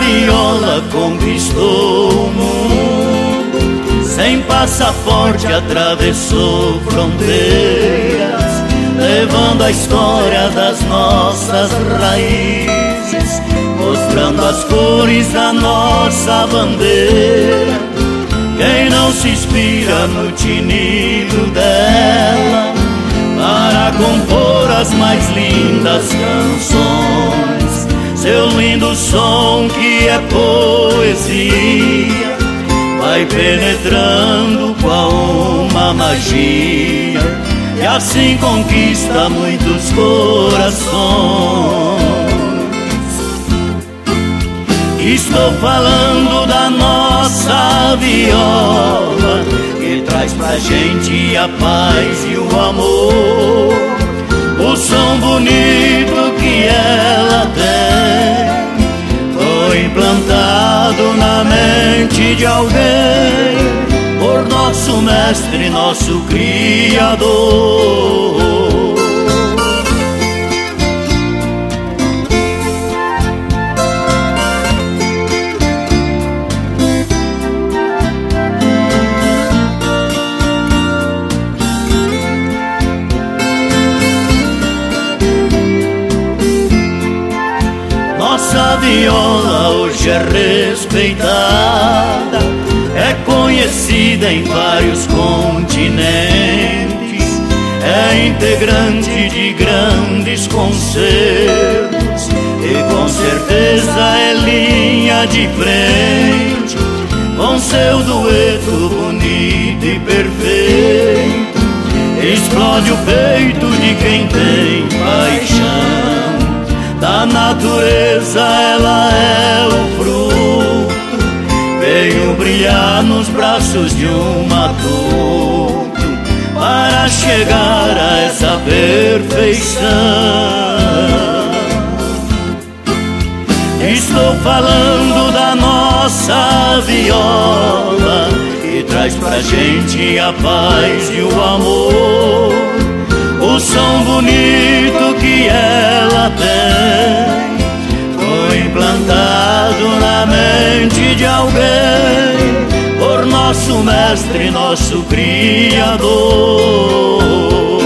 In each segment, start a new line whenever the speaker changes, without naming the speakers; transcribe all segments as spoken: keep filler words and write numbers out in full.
viola conquistou o mundo, sem passaporte atravessou fronteiras, levando a história das nossas raízes, mostrando as cores da nossa bandeira. Quem não se inspira no tinido dela para compor as mais lindas canções? Seu lindo som que é poesia vai penetrando qual uma magia, e assim conquista muitos corações. Estou falando da nossa viola, que traz pra gente a paz e o amor. O som bonito que ela tem foi implantado na mente de alguém, por nosso mestre, nosso Criador. Nossa viola hoje é respeitada, é conhecida em vários continentes, é integrante de grandes concertos e com certeza é linha de frente, com seu dueto bonito e perfeito. Explode o peito de quem tem paixão, da natureza ela é o fruto, veio brilhar nos braços de um matuto para chegar a essa perfeição. Estou falando da nossa viola, que traz pra gente a paz e o amor. O som bonito que ela tem foi implantado na mente de alguém, por nosso mestre, nosso Criador.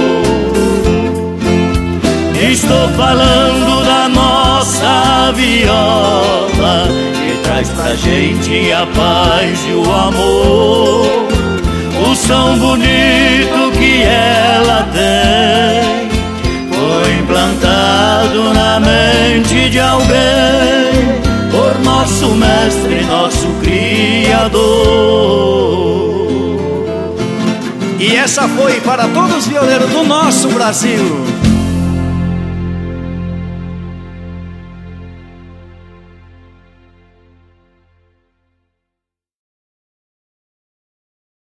Estou falando da nossa viola, que traz pra gente a paz e o amor. O som bonito que ela tem foi implantado na mente de alguém, por nosso mestre, nosso Criador.
E essa foi para todos os violeiros do nosso Brasil.